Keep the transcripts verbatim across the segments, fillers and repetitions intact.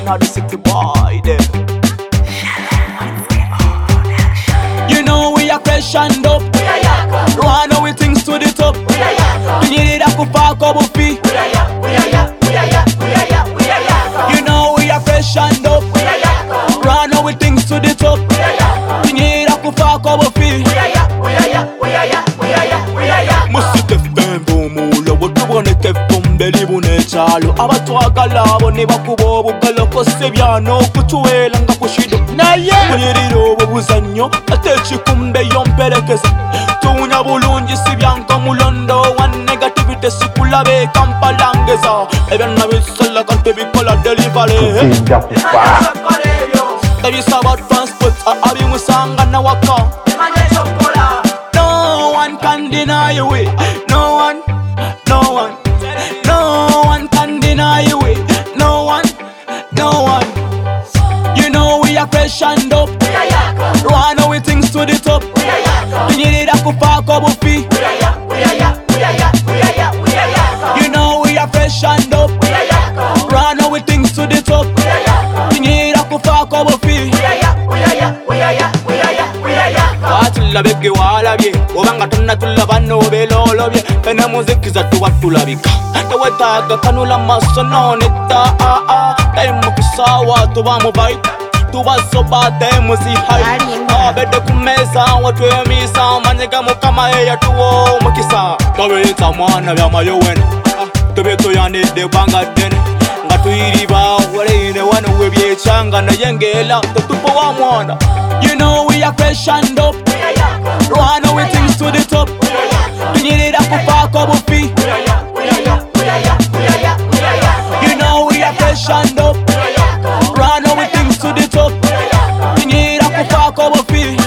in the city, boy. Them. You know we are fresh and up. Run away things to the top. You need a kufa kobo fee. You know we are fresh and up. Run away things to the top. You need a kufa kobo fee. Musite fembo mulo wotuboneke fombeli bunechalo abatwagala bone bakubo bugalo kosebyano kutuwela nga kushido naye kunyiriro bubuzanyo atechi kumbe yomperekeza tunya bulungi sibyanka mulondo one negativity sikulabe kampalangeza ebyanna bisala kante bikola delivery ebisaba transport abi musanga na waka. No one can deny you it. No one, no one, no one can deny you it. No one, no one. You know we are fresh and up. Run away things to the top. You need a kufa kobo fee. You know we are fresh and up. Run away things to the top. You need a kufa kobo fee. Tulabeke walabye obanga tonna tulabano belolobye kana muziki zatu watulabika tewetaga kanula maso noneta a a time kusawa tuba mobile tuba soba time si high abede kumeza watwemisa manyega mukama ya tuwo mukisa tobeta mwana bya mayowen tobeto yanede banga den ngatuyiriba waleine wana webyechanga na yengela tupo wa mwana. You know we are fresh and up. Run away things to the top. You need a kufa kobo fee. You know we are fresh and up. Run away things to the top. You need a kufa kobo fee.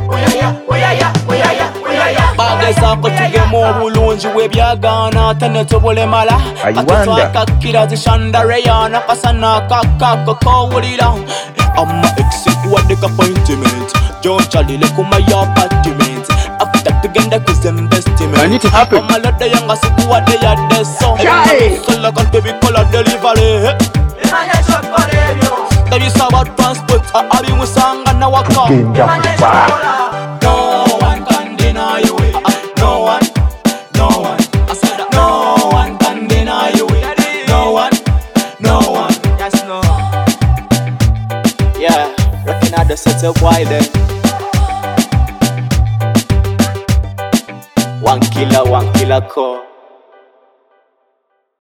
Bageza ko tugemo bulungi webyagana tanetobole mala atwakakira zishandareyana kasana kakako kowulira amma exit what the appointment John Charlie le kuma your apartment after tugenda ku investment I need to happen amma lada yanga siku what they are there so so kante bikola delivery tabi sawa transport abi musanga na waka. No one can deny you it. No one, no one. I said that no one can deny you it. No one, no one. Yes, no. Yeah, rocking out the set up wide then. One killer, one killer core.